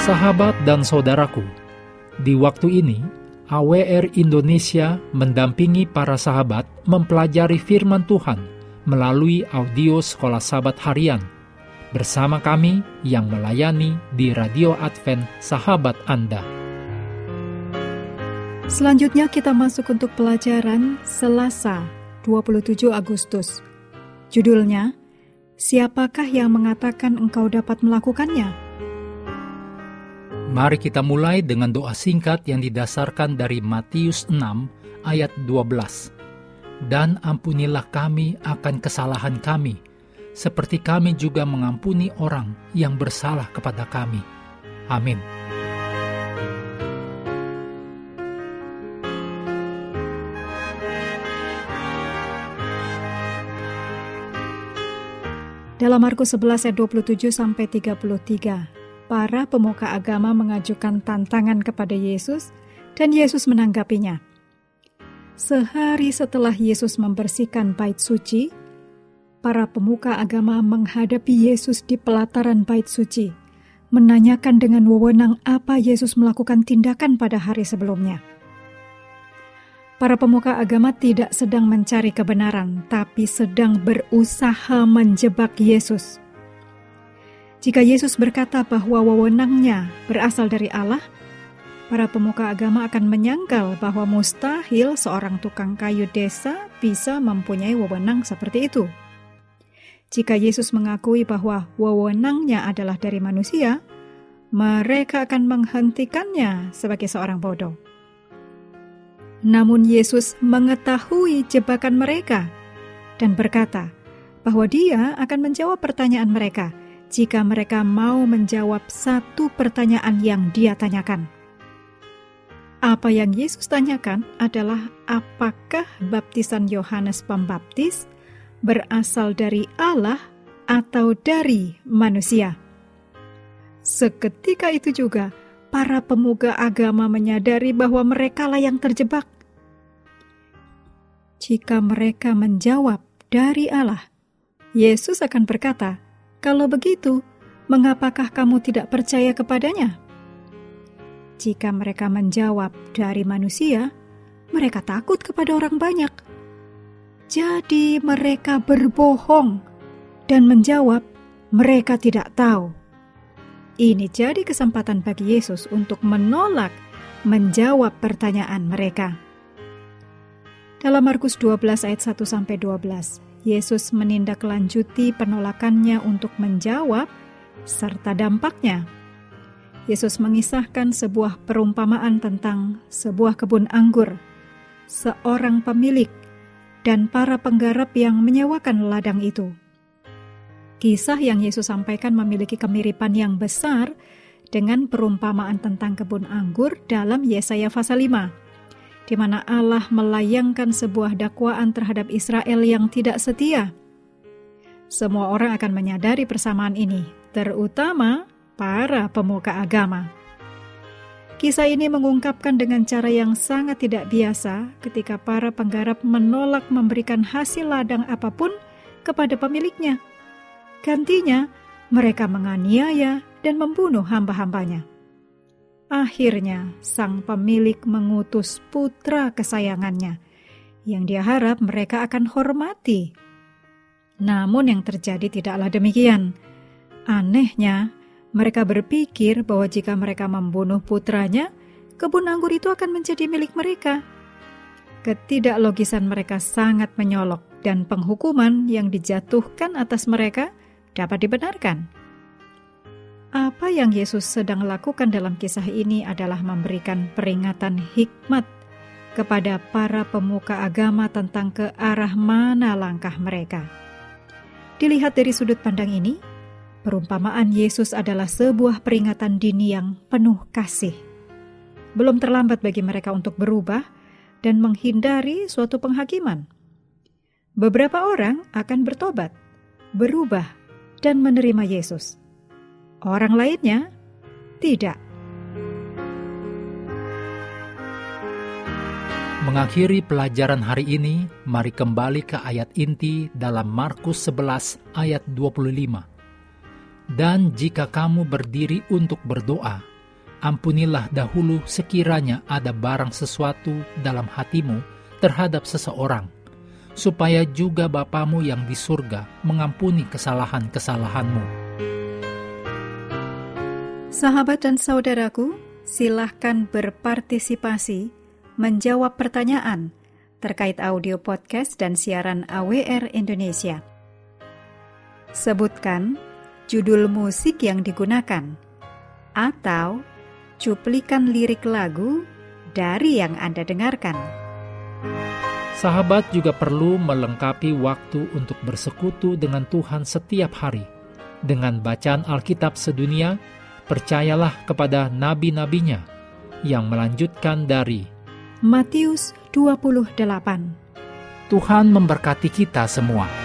Sahabat dan saudaraku, di waktu ini AWR Indonesia mendampingi para sahabat mempelajari firman Tuhan melalui audio Sekolah Sabat Harian bersama kami yang melayani di Radio Advent Sahabat Anda. Selanjutnya kita masuk untuk pelajaran Selasa 27 Agustus. Judulnya, Siapakah yang mengatakan engkau dapat melakukannya? Mari kita mulai dengan doa singkat yang didasarkan dari Matius 6 ayat 12. Dan ampunilah kami akan kesalahan kami, seperti kami juga mengampuni orang yang bersalah kepada kami. Amin. Dalam Markus 11 ayat 27-33, para pemuka agama mengajukan tantangan kepada Yesus dan Yesus menanggapinya. Sehari setelah Yesus membersihkan bait suci, para pemuka agama menghadapi Yesus di pelataran bait suci, menanyakan dengan wewenang apa Yesus melakukan tindakan pada hari sebelumnya. Para pemuka agama tidak sedang mencari kebenaran, tapi sedang berusaha menjebak Yesus. Jika Yesus berkata bahwa wewenangnya berasal dari Allah, para pemuka agama akan menyangkal bahwa mustahil seorang tukang kayu desa bisa mempunyai wewenang seperti itu. Jika Yesus mengakui bahwa wewenangnya adalah dari manusia, mereka akan menghentikannya sebagai seorang bodoh. Namun Yesus mengetahui jebakan mereka dan berkata bahwa Dia akan menjawab pertanyaan mereka jika mereka mau menjawab satu pertanyaan yang Dia tanyakan. Apa yang Yesus tanyakan adalah apakah baptisan Yohanes Pembaptis berasal dari Allah atau dari manusia. Seketika itu juga, para pemuka agama menyadari bahwa merekalah yang terjebak. Jika mereka menjawab dari Allah, Yesus akan berkata, "Kalau begitu, mengapakah kamu tidak percaya kepadanya?" Jika mereka menjawab dari manusia, mereka takut kepada orang banyak. Jadi mereka berbohong dan menjawab mereka tidak tahu. Ini jadi kesempatan bagi Yesus untuk menolak menjawab pertanyaan mereka. Dalam Markus 12 ayat 1-12, Yesus menindaklanjuti penolakannya untuk menjawab serta dampaknya. Yesus mengisahkan sebuah perumpamaan tentang sebuah kebun anggur, seorang pemilik, dan para penggarap yang menyewakan ladang itu. Kisah yang Yesus sampaikan memiliki kemiripan yang besar dengan perumpamaan tentang kebun anggur dalam Yesaya pasal 5, di mana Allah melayangkan sebuah dakwaan terhadap Israel yang tidak setia. Semua orang akan menyadari persamaan ini, terutama para pemuka agama. Kisah ini mengungkapkan dengan cara yang sangat tidak biasa ketika para penggarap menolak memberikan hasil ladang apapun kepada pemiliknya. Gantinya, mereka menganiaya dan membunuh hamba-hambanya. Akhirnya, sang pemilik mengutus putra kesayangannya, yang dia harap mereka akan hormati. Namun yang terjadi tidaklah demikian. Anehnya, mereka berpikir bahwa jika mereka membunuh putranya, kebun anggur itu akan menjadi milik mereka. Ketidaklogisan mereka sangat menyolok dan penghukuman yang dijatuhkan atas mereka dapat dibenarkan. Apa yang Yesus sedang lakukan dalam kisah ini adalah memberikan peringatan hikmat kepada para pemuka agama tentang ke arah mana langkah mereka. Dilihat dari sudut pandang ini, perumpamaan Yesus adalah sebuah peringatan dini yang penuh kasih. Belum terlambat bagi mereka untuk berubah dan menghindari suatu penghakiman. Beberapa orang akan bertobat, berubah, dan menerima Yesus. Orang lainnya tidak. Mengakhiri pelajaran hari ini, mari kembali ke ayat inti dalam Markus 11 ayat 25. Dan jika kamu berdiri untuk berdoa, ampunilah dahulu sekiranya ada barang sesuatu dalam hatimu terhadap seseorang, supaya juga Bapamu yang di surga mengampuni kesalahan-kesalahanmu. Sahabat dan saudaraku, silahkan berpartisipasi menjawab pertanyaan terkait audio podcast dan siaran AWR Indonesia. Sebutkan judul musik yang digunakan atau cuplikan lirik lagu dari yang Anda dengarkan. Sahabat juga perlu melengkapi waktu untuk bersekutu dengan Tuhan setiap hari. Dengan bacaan Alkitab sedunia, percayalah kepada nabi-nabinya yang melanjutkan dari Matius 28. Tuhan memberkati kita semua.